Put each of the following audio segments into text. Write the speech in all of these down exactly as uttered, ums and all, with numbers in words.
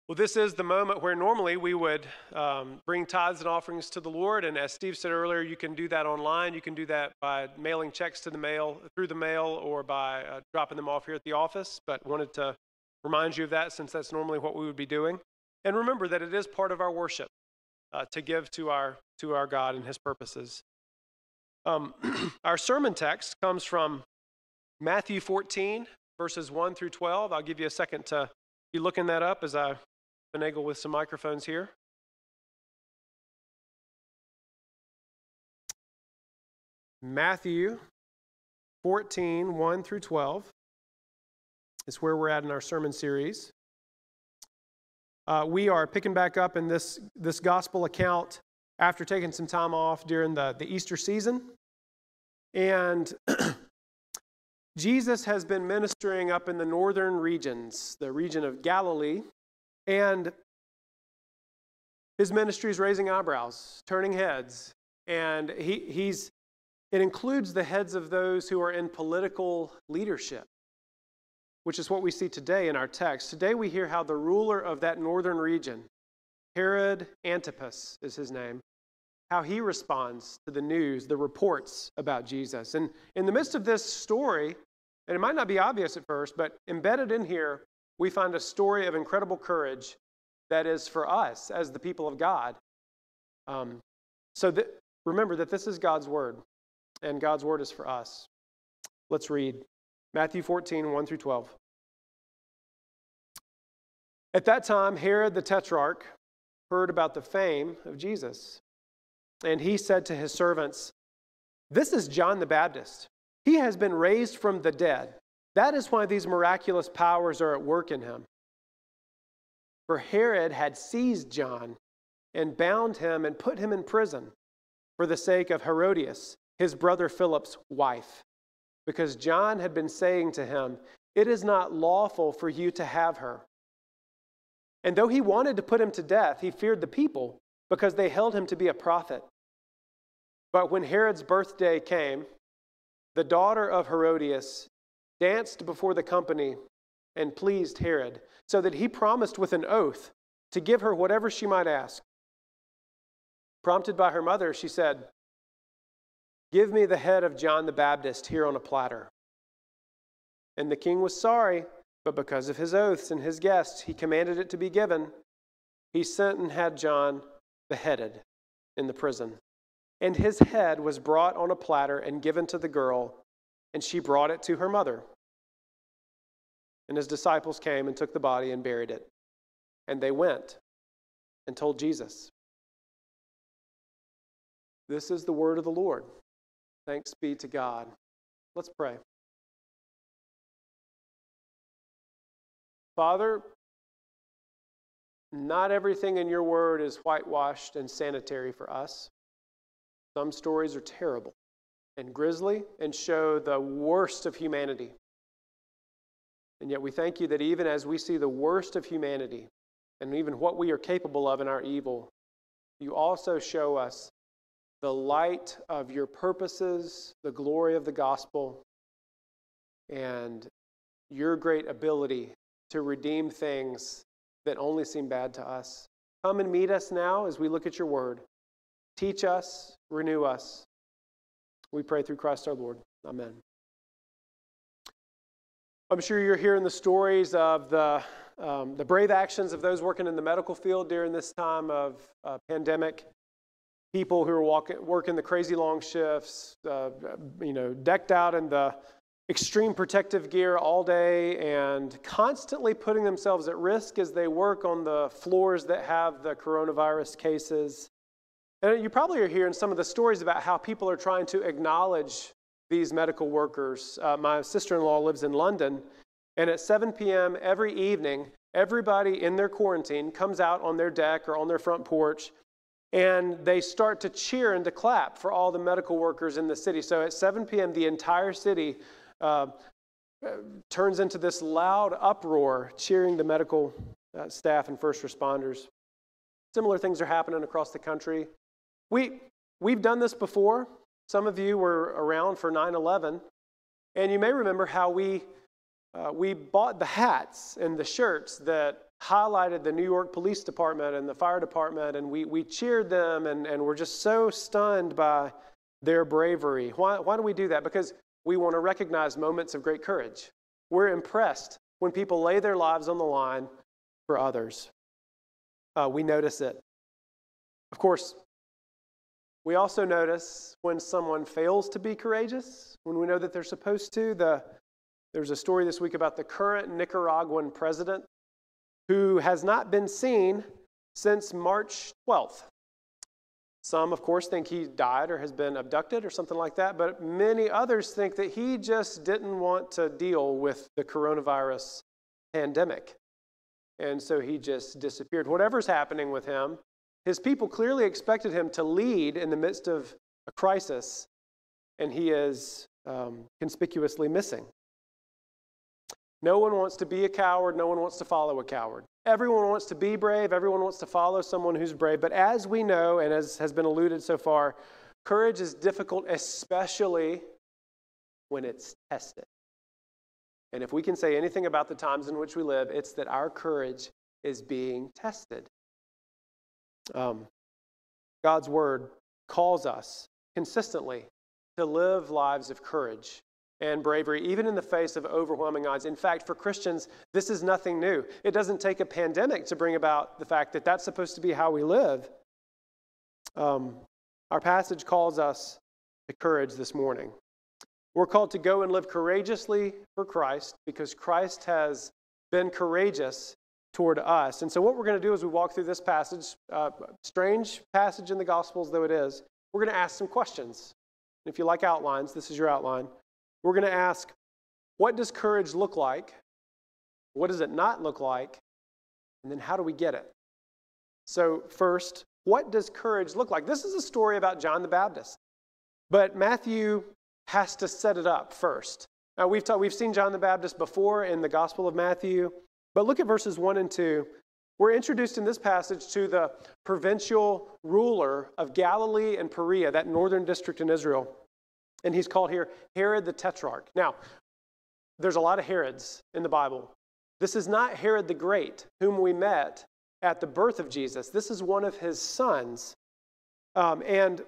Well, this is the moment where normally we would um, bring tithes and offerings to the Lord. And as Steve said earlier, you can do that online. You can do that by mailing checks to the mail, through the mail, or by uh, dropping them off here at the office. But wanted to remind you of that since that's normally what we would be doing. And remember that it is part of our worship uh, to give to our to our God and His purposes. Um, our sermon text comes from Matthew fourteen, verses one through twelve. I'll give you a second to be looking that up as I finagle with some microphones here. Matthew fourteen, one through twelve is where we're at in our sermon series. Uh, we are picking back up in this, this gospel account after taking some time off during the, the Easter season. And Jesus has been ministering up in the northern regions, the region of Galilee, and his ministry is raising eyebrows, turning heads, and he, he's it includes the heads of those who are in political leadership, which is what we see today in our text. Today we hear how the ruler of that northern region, Herod Antipas is his name, how he responds to the news, the reports about Jesus. And in the midst of this story, and it might not be obvious at first, but embedded in here, we find a story of incredible courage that is for us as the people of God. Um, so that, remember that this is God's word, and God's word is for us. Let's read Matthew fourteen, one through twelve. At that time, Herod the Tetrarch heard about the fame of Jesus, and he said to his servants, "This is John the Baptist. He has been raised from the dead. That is why these miraculous powers are at work in him." For Herod had seized John and bound him and put him in prison for the sake of Herodias, his brother Philip's wife, because John had been saying to him, "It is not lawful for you to have her." And though he wanted to put him to death, he feared the people because they held him to be a prophet. But when Herod's birthday came, the daughter of Herodias danced before the company and pleased Herod, so that he promised with an oath to give her whatever she might ask. Prompted by her mother, she said, "Give me the head of John the Baptist here on a platter." And the king was sorry, but because of his oaths and his guests, he commanded it to be given. He sent and had John beheaded in the prison. And his head was brought on a platter and given to the girl, and she brought it to her mother. And his disciples came and took the body and buried it. And they went and told Jesus. This is the word of the Lord. Thanks be to God. Let's pray. Father, not everything in your word is whitewashed and sanitary for us. Some stories are terrible and grisly and show the worst of humanity. And yet we thank you that even as we see the worst of humanity and even what we are capable of in our evil, you also show us the light of your purposes, the glory of the gospel, and your great ability to redeem things that only seem bad to us. Come and meet us now as we look at your word. Teach us, renew us. We pray through Christ our Lord. Amen. I'm sure you're hearing the stories of the, um, the brave actions of those working in the medical field during this time of uh, pandemic. People who are walking, working the crazy long shifts, uh, you know, decked out in the extreme protective gear all day and constantly putting themselves at risk as they work on the floors that have the coronavirus cases. And you probably are hearing some of the stories about how people are trying to acknowledge these medical workers. Uh, my sister-in-law lives in London, and at seven p.m. every evening, everybody in their quarantine comes out on their deck or on their front porch, and they start to cheer and to clap for all the medical workers in the city. So at seven p.m., the entire city uh, turns into this loud uproar cheering the medical uh, staff and first responders. Similar things are happening across the country. We, we've done this before. Some of you were around for nine eleven, and you may remember how we uh, we bought the hats and the shirts that highlighted the New York Police Department and the fire department, and we, we cheered them, and, and we're just so stunned by their bravery. Why, why do we do that? Because we want to recognize moments of great courage. We're impressed when people lay their lives on the line for others. Uh, we notice it. Of course, we also notice when someone fails to be courageous, when we know that they're supposed to. The, there's a story this week about the current Nicaraguan president who has not been seen since March twelfth. Some, of course, think he died or has been abducted or something like that, but many others think that he just didn't want to deal with the coronavirus pandemic. And so he just disappeared. Whatever's happening with him, his people clearly expected him to lead in the midst of a crisis, and he is um, conspicuously missing. No one wants to be a coward. No one wants to follow a coward. Everyone wants to be brave. Everyone wants to follow someone who's brave. But as we know, and as has been alluded so far, courage is difficult, especially when it's tested. And if we can say anything about the times in which we live, it's that our courage is being tested. Um, God's word calls us consistently to live lives of courage and bravery, even in the face of overwhelming odds. In fact, for Christians, this is nothing new. It doesn't take a pandemic to bring about the fact that that's supposed to be how we live. Um, our passage calls us to courage this morning. We're called to go and live courageously for Christ because Christ has been courageous toward us. And so what we're going to do as we walk through this passage, uh, strange passage in the Gospels though it is, we're going to ask some questions. If you like outlines, this is your outline. We're going to ask, what does courage look like? What does it not look like? And then how do we get it? So first, what does courage look like? This is a story about John the Baptist. But Matthew has to set it up first. Now, we've, ta- we've seen John the Baptist before in the Gospel of Matthew, but look at verses one and two. We're introduced in this passage to the provincial ruler of Galilee and Perea, that northern district in Israel. And he's called here Herod the Tetrarch. Now, there's a lot of Herods in the Bible. This is not Herod the Great, whom we met at the birth of Jesus. This is one of his sons. Um, and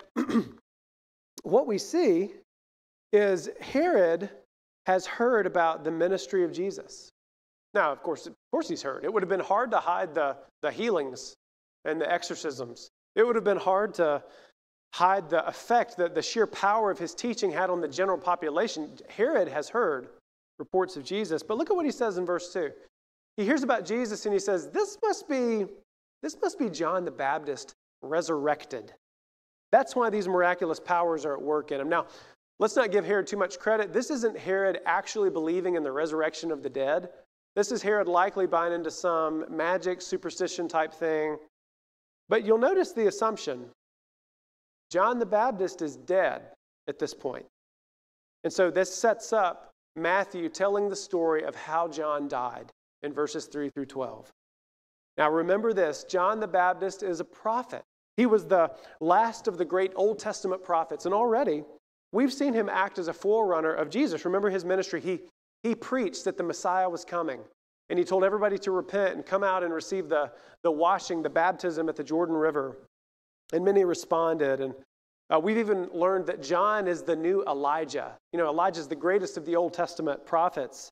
what we see is Herod has heard about the ministry of Jesus. Now, of course, of course he's heard. It would have been hard to hide the, the healings and the exorcisms. It would have been hard to hide the effect that the sheer power of his teaching had on the general population. Herod has heard reports of Jesus, but look at what he says in verse two. He hears about Jesus and he says, this must be, this must be John the Baptist resurrected. That's why these miraculous powers are at work in him. Now, let's not give Herod too much credit. This isn't Herod actually believing in the resurrection of the dead. This is Herod likely buying into some magic, superstition type thing. But you'll notice the assumption. John the Baptist is dead at this point. And so this sets up Matthew telling the story of how John died in verses three through twelve. Now remember this, John the Baptist is a prophet. He was the last of the great Old Testament prophets, and already we've seen him act as a forerunner of Jesus. Remember his ministry. He, he preached that the Messiah was coming, and he told everybody to repent and come out and receive the, the washing, the baptism at the Jordan River. And many responded, and uh, we've even learned that John is the new Elijah. You know, Elijah is the greatest of the Old Testament prophets.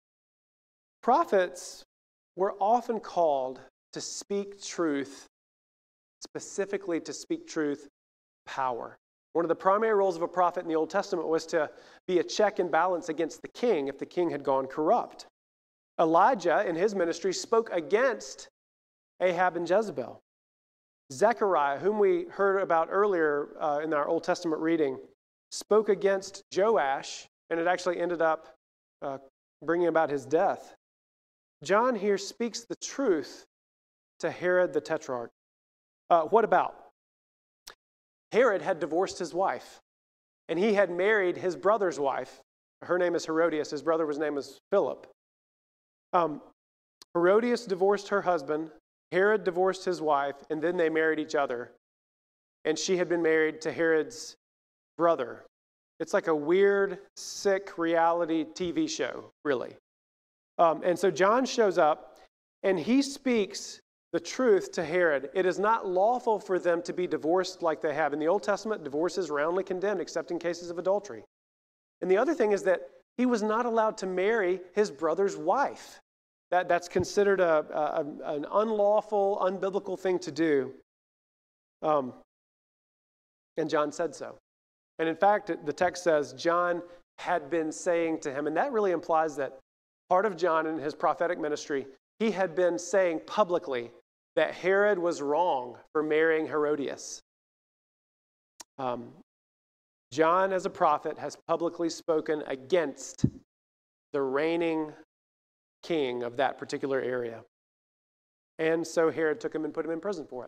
Prophets were often called to speak truth, specifically to speak truth, power. One of the primary roles of a prophet in the Old Testament was to be a check and balance against the king if the king had gone corrupt. Elijah, in his ministry, spoke against Ahab and Jezebel. Zechariah, whom we heard about earlier uh, in our Old Testament reading, spoke against Joash, and it actually ended up uh, bringing about his death. John here speaks the truth to Herod the Tetrarch. Uh, what about? Herod had divorced his wife, and he had married his brother's wife. Her name is Herodias. His brother was name was Philip. Um, Herodias divorced her husband. Herod divorced his wife, and then they married each other. And she had been married to Herod's brother. It's like a weird, sick reality T V show, really. Um, and so John shows up, And he speaks the truth to Herod. It is not lawful for them to be divorced like they have. In the Old Testament, divorce is roundly condemned, except in cases of adultery. And the other thing is that he was not allowed to marry his brother's wife. That, that's considered a, a, an unlawful, unbiblical thing to do. Um, and John said so. And in fact, the text says John had been saying to him, and that really implies that part of John in his prophetic ministry, he had been saying publicly that Herod was wrong for marrying Herodias. Um, John, as a prophet, has publicly spoken against the reigning king of that particular area. And so Herod took him and put him in prison for it.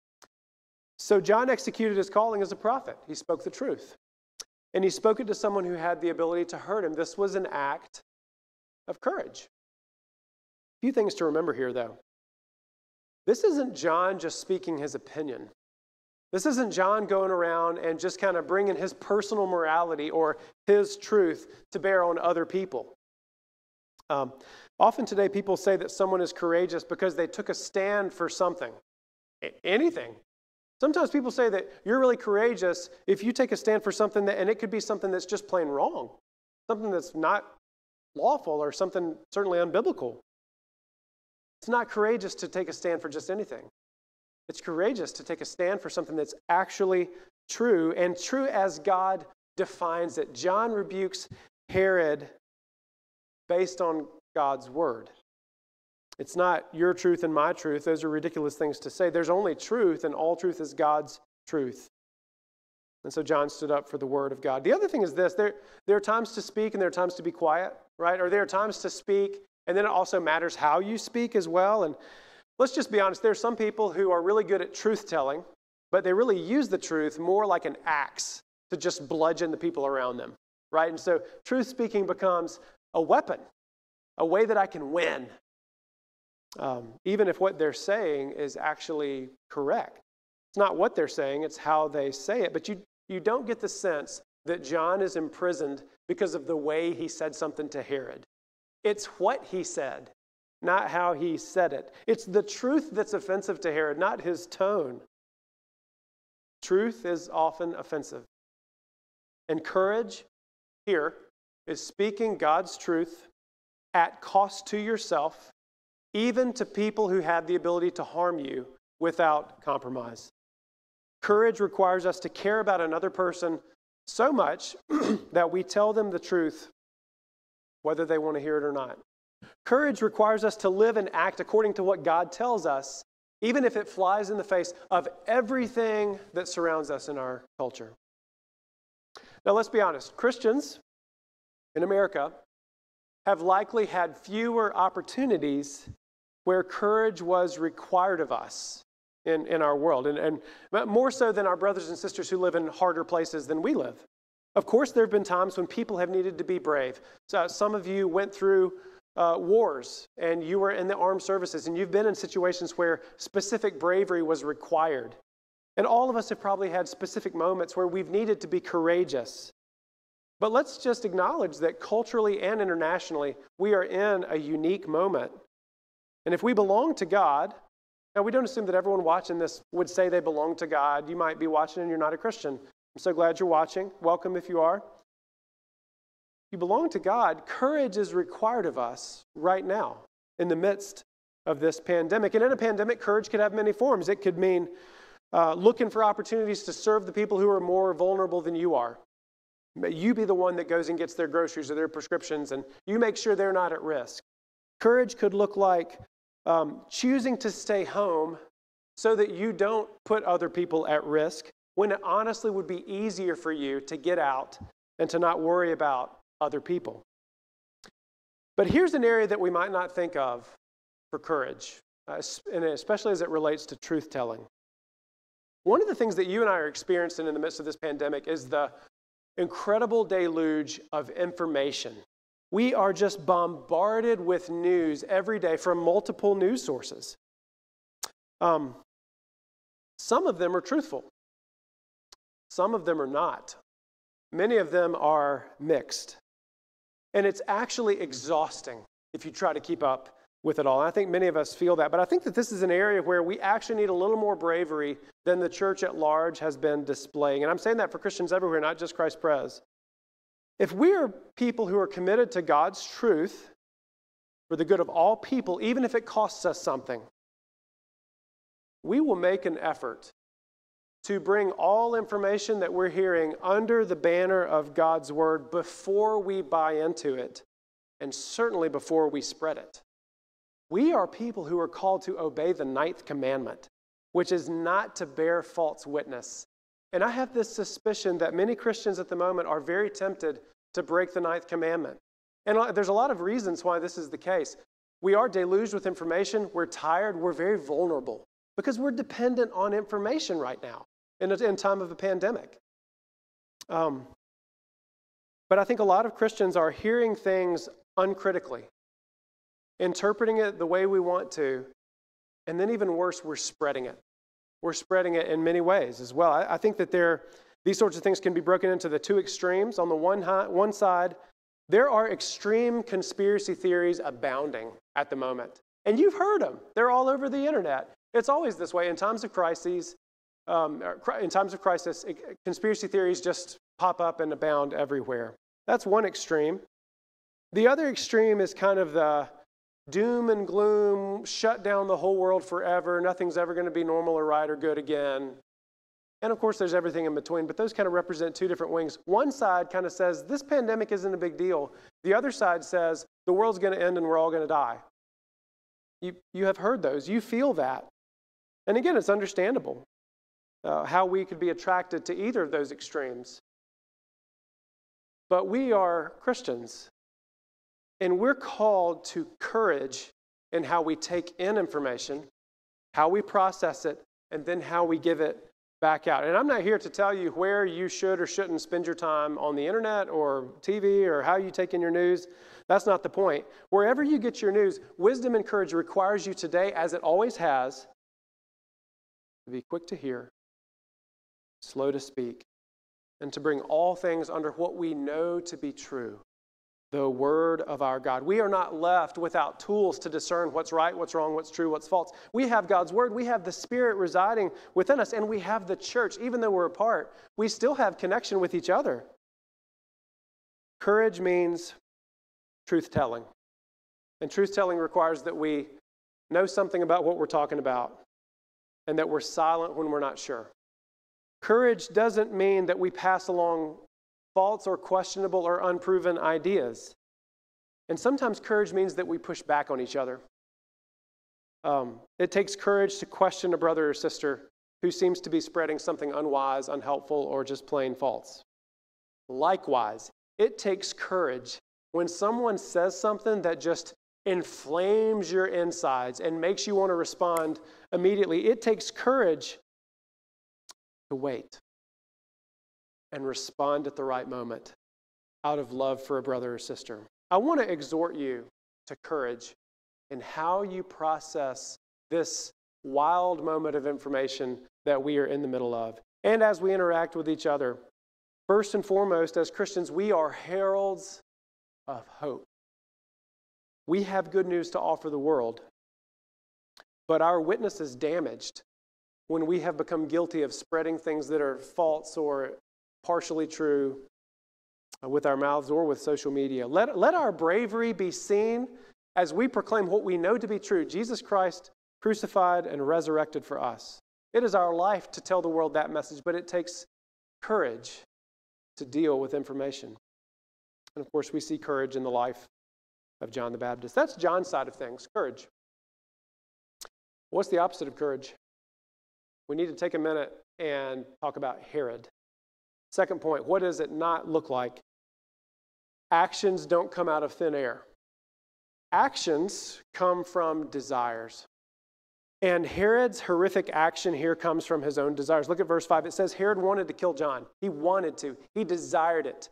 So John executed his calling as a prophet. He spoke the truth. And he spoke it to someone who had the ability to hurt him. This was an act of courage. A few things to remember here, though. This isn't John just speaking his opinion. This isn't John going around and just kind of bringing his personal morality or his truth to bear on other people. Um, often today, people say that someone is courageous because they took a stand for something, anything. Sometimes people say that you're really courageous if you take a stand for something, that, and it could be something that's just plain wrong, something that's not lawful or something certainly unbiblical. It's not courageous to take a stand for just anything. It's courageous to take a stand for something that's actually true, and true as God defines it. John rebukes Herod based on God's word. It's not your truth and my truth. Those are ridiculous things to say. There's only truth, and all truth is God's truth. And so John stood up for the word of God. The other thing is this. There, there are times to speak and there are times to be quiet, right? Or there are times to speak, and then it also matters how you speak as well. And let's just be honest. There are some people who are really good at truth-telling, but they really use the truth more like an axe to just bludgeon the people around them, right? And so truth-speaking becomes a weapon, a way that I can win. Um, even if what they're saying is actually correct. It's not what they're saying, it's how they say it. But you, you don't get the sense that John is imprisoned because of the way he said something to Herod. It's what he said, not how he said it. It's the truth that's offensive to Herod, not his tone. Truth is often offensive. And courage here is speaking God's truth at cost to yourself, even to people who have the ability to harm you without compromise. Courage requires us to care about another person so much that we tell them the truth, whether they want to hear it or not. Courage requires us to live and act according to what God tells us, even if it flies in the face of everything that surrounds us in our culture. Now, let's be honest. Christians in America have likely had fewer opportunities where courage was required of us in, in our world, and, and more so than our brothers and sisters who live in harder places than we live. Of course, there have been times when people have needed to be brave. So some of you went through uh, wars, and you were in the armed services, and you've been in situations where specific bravery was required. And all of us have probably had specific moments where we've needed to be courageous. But let's just acknowledge that culturally and internationally, we are in a unique moment. And if we belong to God, now we don't assume that everyone watching this would say they belong to God. You might be watching and you're not a Christian. I'm so glad you're watching. Welcome if you are. If you belong to God, courage is required of us right now in the midst of this pandemic. And in a pandemic, courage could have many forms. It could mean uh, looking for opportunities to serve the people who are more vulnerable than you are. You be the one that goes and gets their groceries or their prescriptions, and you make sure they're not at risk. Courage could look like um, choosing to stay home so that you don't put other people at risk, when it honestly would be easier for you to get out and to not worry about other people. But here's an area that we might not think of for courage, uh, and especially as it relates to truth-telling. One of the things that you and I are experiencing in the midst of this pandemic is the incredible deluge of information. We are just bombarded with news every day from multiple news sources. Um, some of them are truthful. Some of them are not. Many of them are mixed. And it's actually exhausting if you try to keep up with it all. And I think many of us feel that. But I think that this is an area where we actually need a little more bravery than the church at large has been displaying. And I'm saying that for Christians everywhere, not just Christ Pres. If we are people who are committed to God's truth for the good of all people, even if it costs us something, we will make an effort to bring all information that we're hearing under the banner of God's word before we buy into it, and certainly before we spread it. We are people who are called to obey the ninth commandment, which is not to bear false witness. And I have this suspicion that many Christians at the moment are very tempted to break the ninth commandment. And there's a lot of reasons why this is the case. We are deluged with information. We're tired. We're very vulnerable because we're dependent on information right now in a in time of a pandemic. Um, but I think a lot of Christians are hearing things uncritically, interpreting it the way we want to, and then even worse, we're spreading it. We're spreading it in many ways as well. I, I think that there, these sorts of things can be broken into the two extremes. On the one, hi, one side, there are extreme conspiracy theories abounding at the moment. And you've heard them. They're all over the internet. It's always this way. In times of crises, um, in times of crisis, conspiracy theories just pop up and abound everywhere. That's one extreme. The other extreme is kind of the doom and gloom, shut down the whole world forever, nothing's ever going to be normal or right or good again. And of course, there's everything in between, but those kind of represent two different wings. One side kind of says, this pandemic isn't a big deal. The other side says, the world's going to end and we're all going to die. You, you have heard those. You feel that. And again, it's understandable uh, how we could be attracted to either of those extremes. But we are Christians. And we're called to courage in how we take in information, how we process it, and then how we give it back out. And I'm not here to tell you where you should or shouldn't spend your time on the internet or T V or how you take in your news. That's not the point. Wherever you get your news, wisdom and courage requires you today, as it always has, to be quick to hear, slow to speak, and to bring all things under what we know to be true. The word of our God. We are not left without tools to discern what's right, what's wrong, what's true, what's false. We have God's word. We have the Spirit residing within us, and we have the church. Even though we're apart, we still have connection with each other. Courage means truth-telling. And truth-telling requires that we know something about what we're talking about and that we're silent when we're not sure. Courage doesn't mean that we pass along false or questionable or unproven ideas. And sometimes courage means that we push back on each other. Um, it takes courage to question a brother or sister who seems to be spreading something unwise, unhelpful, or just plain false. Likewise, it takes courage when someone says something that just inflames your insides and makes you want to respond immediately. It takes courage to wait and respond at the right moment out of love for a brother or sister. I want to exhort you to courage in how you process this wild moment of information that we are in the middle of. And as we interact with each other, first and foremost, as Christians, we are heralds of hope. We have good news to offer the world, but our witness is damaged when we have become guilty of spreading things that are false or partially true with our mouths or with social media. Let, let our bravery be seen as we proclaim what we know to be true, Jesus Christ crucified and resurrected for us. It is our life to tell the world that message, but it takes courage to deal with information. And of course, we see courage in the life of John the Baptist. That's John's side of things, courage. What's the opposite of courage? We need to take a minute and talk about Herod. Second point, what does it not look like? Actions don't come out of thin air. Actions come from desires. And Herod's horrific action here comes from his own desires. Look at verse five. It says Herod wanted to kill John. He wanted to. He desired it.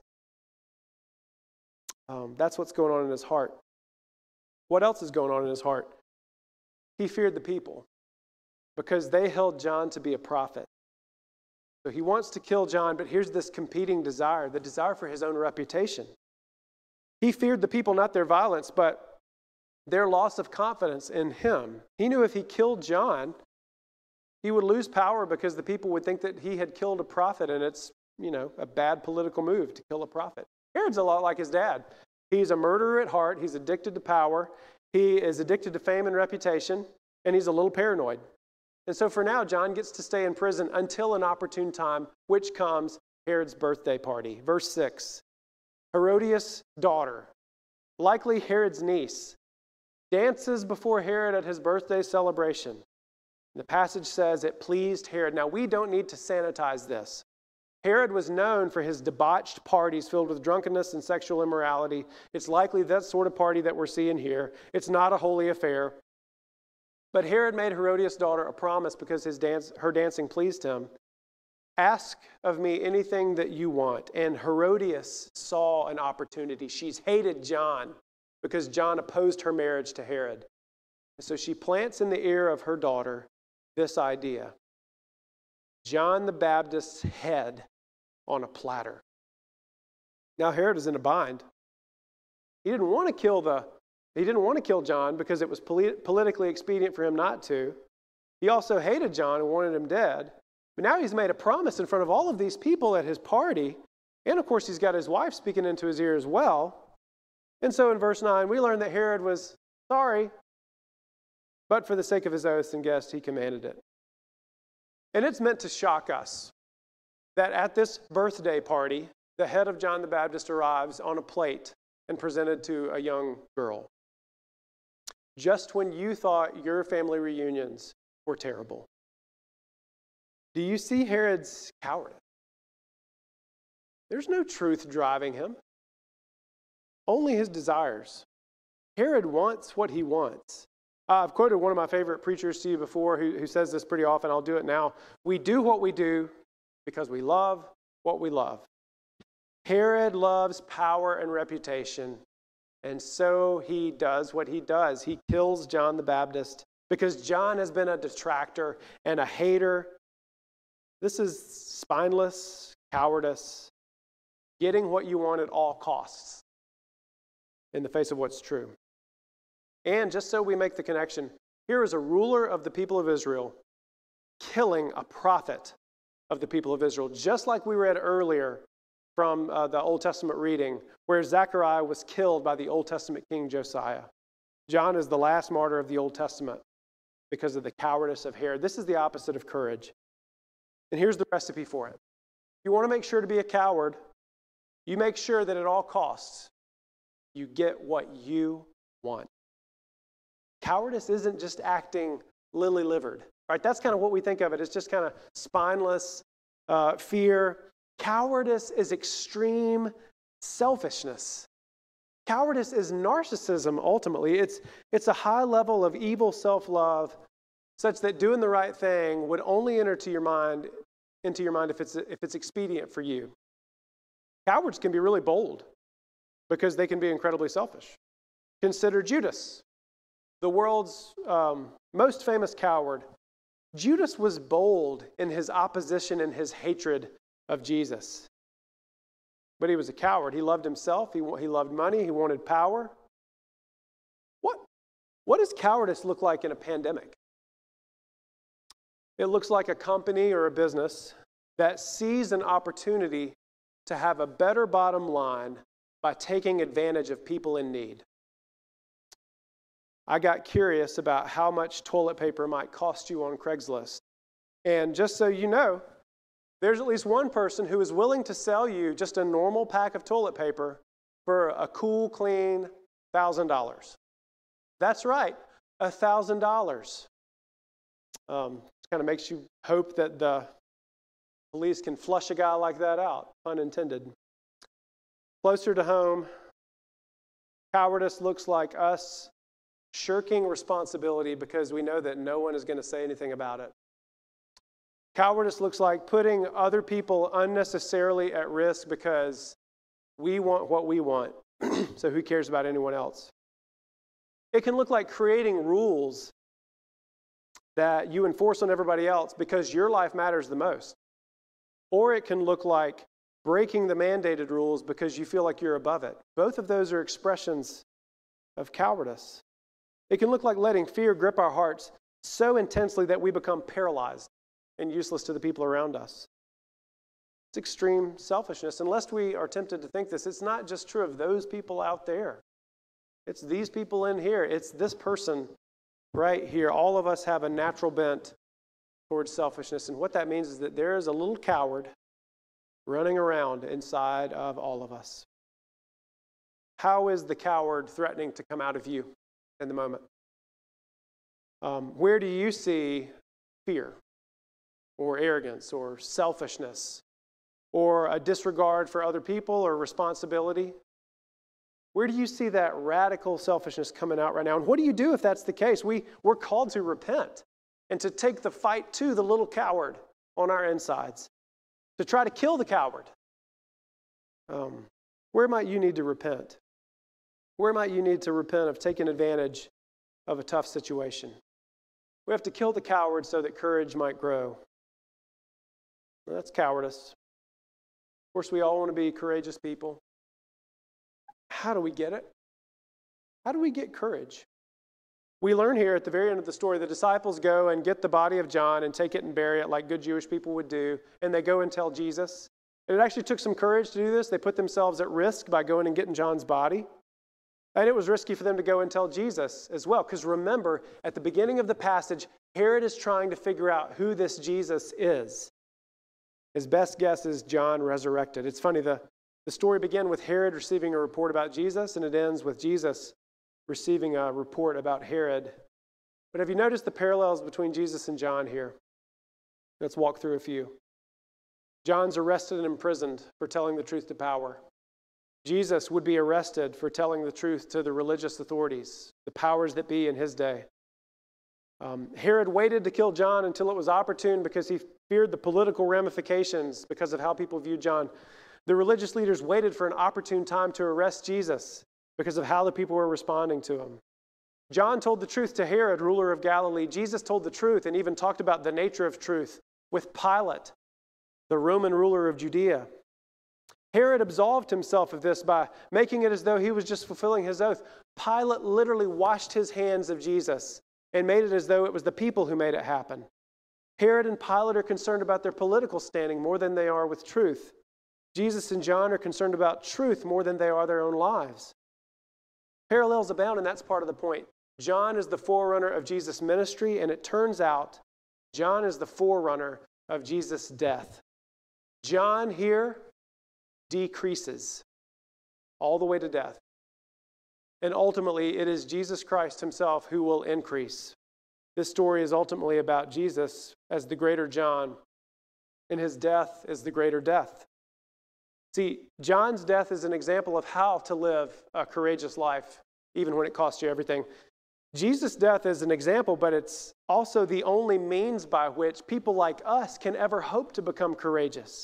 Um, that's what's going on in his heart. What else is going on in his heart? He feared the people because they held John to be a prophet. So he wants to kill John, but here's this competing desire, the desire for his own reputation. He feared the people, not their violence, but their loss of confidence in him. He knew if he killed John, he would lose power because the people would think that he had killed a prophet, and it's, you know, a bad political move to kill a prophet. Herod's a lot like his dad. He's a murderer at heart. He's addicted to power. He is addicted to fame and reputation, and he's a little paranoid. And so for now, John gets to stay in prison until an opportune time, which comes Herod's birthday party. Verse six, Herodias' daughter, likely Herod's niece, dances before Herod at his birthday celebration. The passage says it pleased Herod. Now, we don't need to sanitize this. Herod was known for his debauched parties filled with drunkenness and sexual immorality. It's likely that sort of party that we're seeing here. It's not a holy affair. But Herod made Herodias' daughter a promise because his dance, her dancing pleased him. Ask of me anything that you want. And Herodias saw an opportunity. She's hated John because John opposed her marriage to Herod. And so she plants in the ear of her daughter this idea: John the Baptist's head on a platter. Now Herod is in a bind. He didn't want to kill the he didn't want to kill John because it was polit- politically expedient for him not to. He also hated John and wanted him dead. But now he's made a promise in front of all of these people at his party, and of course he's got his wife speaking into his ear as well. And so in verse nine, we learn that Herod was sorry, but for the sake of his oaths and guests, he commanded it. And it's meant to shock us that at this birthday party, the head of John the Baptist arrives on a plate and presented to a young girl. Just when you thought your family reunions were terrible. Do you see Herod's cowardice? There's no truth driving him. Only his desires. Herod wants what he wants. Uh, I've quoted one of my favorite preachers to you before who, who says this pretty often. I'll do it now. We do what we do because we love what we love. Herod loves power and reputation, and so he does what he does. He kills John the Baptist because John has been a detractor and a hater. This is spineless cowardice, getting what you want at all costs in the face of what's true. And just so we make the connection, here is a ruler of the people of Israel killing a prophet of the people of Israel, just like we read earlier from uh, the Old Testament reading, where Zechariah was killed by the Old Testament king Josiah. John is the last martyr of the Old Testament because of the cowardice of Herod. This is the opposite of courage. And here's the recipe for it. If you want to make sure to be a coward, you make sure that at all costs, you get what you want. Cowardice isn't just acting lily-livered, right? That's kind of what we think of it. It's just kind of spineless uh, fear. Cowardice is extreme selfishness. Cowardice is narcissism, ultimately. It's, it's a high level of evil self-love such that doing the right thing would only enter to your mind, into your mind if it's, if it's expedient for you. Cowards can be really bold because they can be incredibly selfish. Consider Judas, the world's um, most famous coward. Judas was bold in his opposition and his hatred of Jesus. But he was a coward. He loved himself. He, he loved money. He wanted power. What, what does cowardice look like in a pandemic? It looks like a company or a business that sees an opportunity to have a better bottom line by taking advantage of people in need. I got curious about how much toilet paper might cost you on Craigslist. And just so you know, there's at least one person who is willing to sell you just a normal pack of toilet paper for a cool, clean one thousand dollars. That's right, one thousand dollars. Um, it kind of makes you hope that the police can flush a guy like that out, pun intended. Closer to home, cowardice looks like us shirking responsibility because we know that no one is going to say anything about it. Cowardice looks like putting other people unnecessarily at risk because we want what we want, so who cares about anyone else? It can look like creating rules that you enforce on everybody else because your life matters the most. Or it can look like breaking the mandated rules because you feel like you're above it. Both of those are expressions of cowardice. It can look like letting fear grip our hearts so intensely that we become paralyzed and useless to the people around us. It's extreme selfishness. Unless we are tempted to think this, it's not just true of those people out there. It's these people in here. It's this person right here. All of us have a natural bent towards selfishness. And what that means is that there is a little coward running around inside of all of us. How is the coward threatening to come out of you in the moment? Um, where do you see fear or arrogance or selfishness or a disregard for other people or responsibility? Where do you see that radical selfishness coming out right now? And what do you do if that's the case? We, we're called to repent and to take the fight to the little coward on our insides, to try to kill the coward. Um, where might you need to repent? Where might you need to repent of taking advantage of a tough situation? We have to kill the coward so that courage might grow. Well, that's cowardice. Of course, we all want to be courageous people. How do we get it? How do we get courage? We learn here at the very end of the story, the disciples go and get the body of John and take it and bury it like good Jewish people would do, and they go and tell Jesus. And it actually took some courage to do this. They put themselves at risk by going and getting John's body. And it was risky for them to go and tell Jesus as well, because remember, at the beginning of the passage, Herod is trying to figure out who this Jesus is. His best guess is John resurrected. It's funny, the, the story began with Herod receiving a report about Jesus, and it ends with Jesus receiving a report about Herod. But have you noticed the parallels between Jesus and John here? Let's walk through a few. John's arrested and imprisoned for telling the truth to power. Jesus would be arrested for telling the truth to the religious authorities, the powers that be in his day. Um, Herod waited to kill John until it was opportune because he feared the political ramifications because of how people viewed John. The religious leaders waited for an opportune time to arrest Jesus because of how the people were responding to him. John told the truth to Herod, ruler of Galilee. Jesus told the truth and even talked about the nature of truth with Pilate, the Roman ruler of Judea. Herod absolved himself of this by making it as though he was just fulfilling his oath. Pilate literally washed his hands of Jesus and made it as though it was the people who made it happen. Herod and Pilate are concerned about their political standing more than they are with truth. Jesus and John are concerned about truth more than they are their own lives. Parallels abound, and that's part of the point. John is the forerunner of Jesus' ministry, and it turns out John is the forerunner of Jesus' death. John here decreases all the way to death. And ultimately, it is Jesus Christ himself who will increase. This story is ultimately about Jesus as the greater John, and his death is the greater death. See, John's death is an example of how to live a courageous life, even when it costs you everything. Jesus' death is an example, but it's also the only means by which people like us can ever hope to become courageous.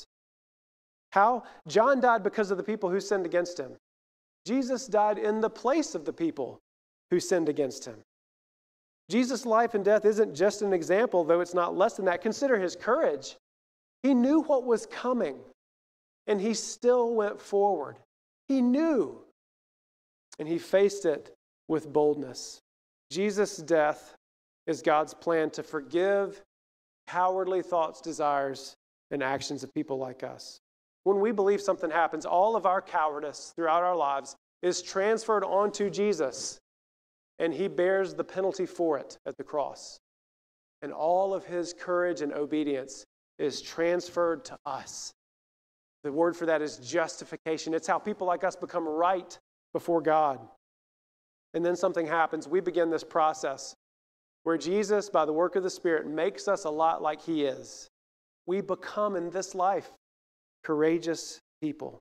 How? John died because of the people who sinned against him. Jesus died in the place of the people who sinned against him. Jesus' life and death isn't just an example, though it's not less than that. Consider his courage. He knew what was coming, and he still went forward. He knew, and he faced it with boldness. Jesus' death is God's plan to forgive cowardly thoughts, desires, and actions of people like us. When we believe something happens, all of our cowardice throughout our lives is transferred onto Jesus, and he bears the penalty for it at the cross. And all of his courage and obedience is transferred to us. The word for that is justification. It's how people like us become right before God. And then something happens. We begin this process where Jesus, by the work of the Spirit, makes us a lot like he is. We become in this life courageous people.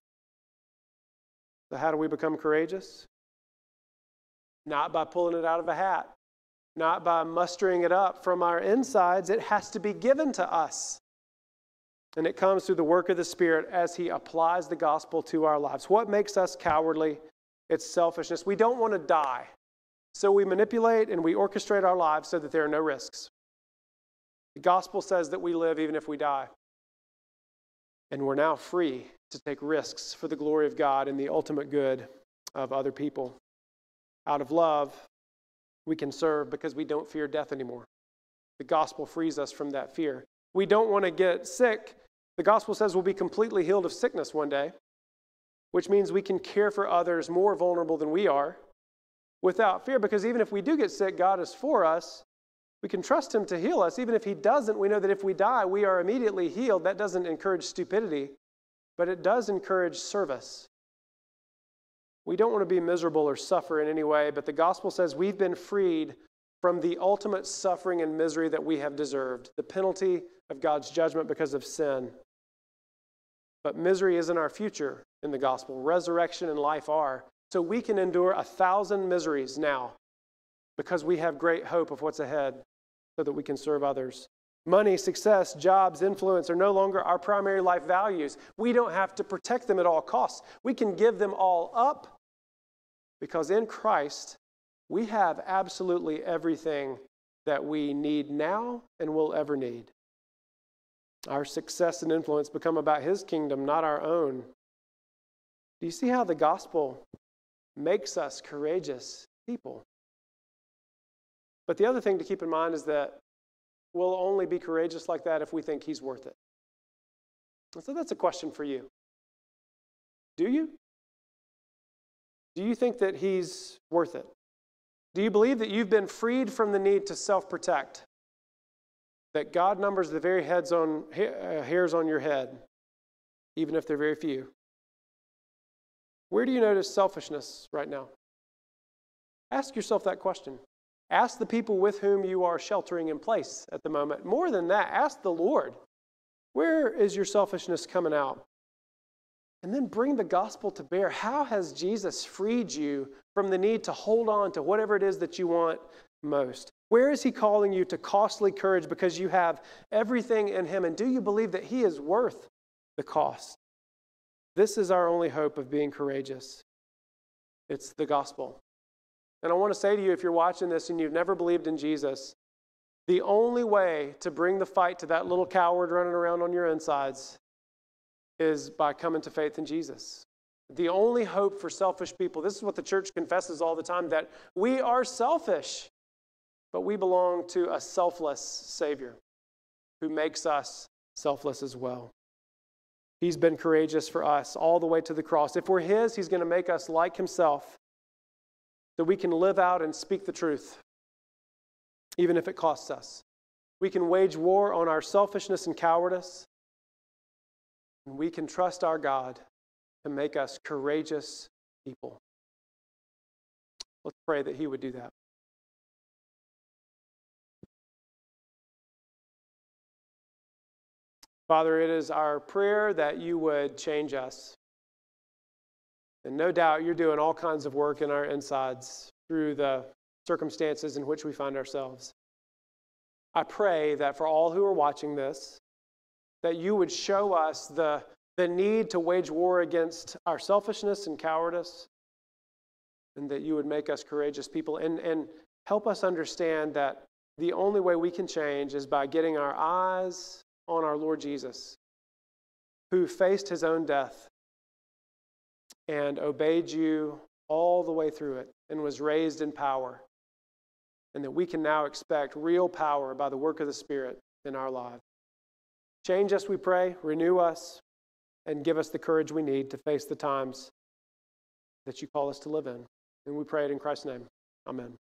So how do we become courageous? Not by pulling it out of a hat, not by mustering it up from our insides. It has to be given to us. And it comes through the work of the Spirit as he applies the gospel to our lives. What makes us cowardly? It's selfishness. We don't want to die. So we manipulate and we orchestrate our lives so that there are no risks. The gospel says that we live even if we die. And we're now free to take risks for the glory of God and the ultimate good of other people. Out of love, we can serve because we don't fear death anymore. The gospel frees us from that fear. We don't want to get sick. The gospel says we'll be completely healed of sickness one day, which means we can care for others more vulnerable than we are without fear, because even if we do get sick, God is for us. We can trust him to heal us. Even if he doesn't, we know that if we die, we are immediately healed. That doesn't encourage stupidity, but it does encourage service. We don't want to be miserable or suffer in any way, but the gospel says we've been freed from the ultimate suffering and misery that we have deserved, the penalty of God's judgment because of sin. But misery isn't our future in the gospel. Resurrection and life are. So we can endure a thousand miseries now because we have great hope of what's ahead so that we can serve others. Money, success, jobs, influence are no longer our primary life values. We don't have to protect them at all costs. We can give them all up because in Christ, we have absolutely everything that we need now and will ever need. Our success and influence become about his kingdom, not our own. Do you see how the gospel makes us courageous people? But the other thing to keep in mind is that we'll only be courageous like that if we think he's worth it. And so that's a question for you. Do you? Do you think that he's worth it? Do you believe that you've been freed from the need to self-protect? That God numbers the very heads on, hairs on your head, even if they're very few? Where do you notice selfishness right now? Ask yourself that question. Ask the people with whom you are sheltering in place at the moment. More than that, ask the Lord, where is your selfishness coming out? And then bring the gospel to bear. How has Jesus freed you from the need to hold on to whatever it is that you want most? Where is he calling you to costly courage because you have everything in him? And do you believe that he is worth the cost? This is our only hope of being courageous. It's the gospel. And I want to say to you, if you're watching this and you've never believed in Jesus, the only way to bring the fight to that little coward running around on your insides is by coming to faith in Jesus. The only hope for selfish people, this is what the church confesses all the time, that we are selfish, but we belong to a selfless Savior who makes us selfless as well. He's been courageous for us all the way to the cross. If we're his, he's going to make us like himself so we can live out and speak the truth, even if it costs us. We can wage war on our selfishness and cowardice, and we can trust our God to make us courageous people. Let's pray that he would do that. Father, it is our prayer that you would change us. And no doubt you're doing all kinds of work in our insides through the circumstances in which we find ourselves. I pray that for all who are watching this, that you would show us the, the need to wage war against our selfishness and cowardice, and that you would make us courageous people, and, and help us understand that the only way we can change is by getting our eyes on our Lord Jesus, who faced his own death and obeyed you all the way through it and was raised in power, and that we can now expect real power by the work of the Spirit in our lives. Change us, we pray, renew us, and give us the courage we need to face the times that you call us to live in. And we pray it in Christ's name. Amen.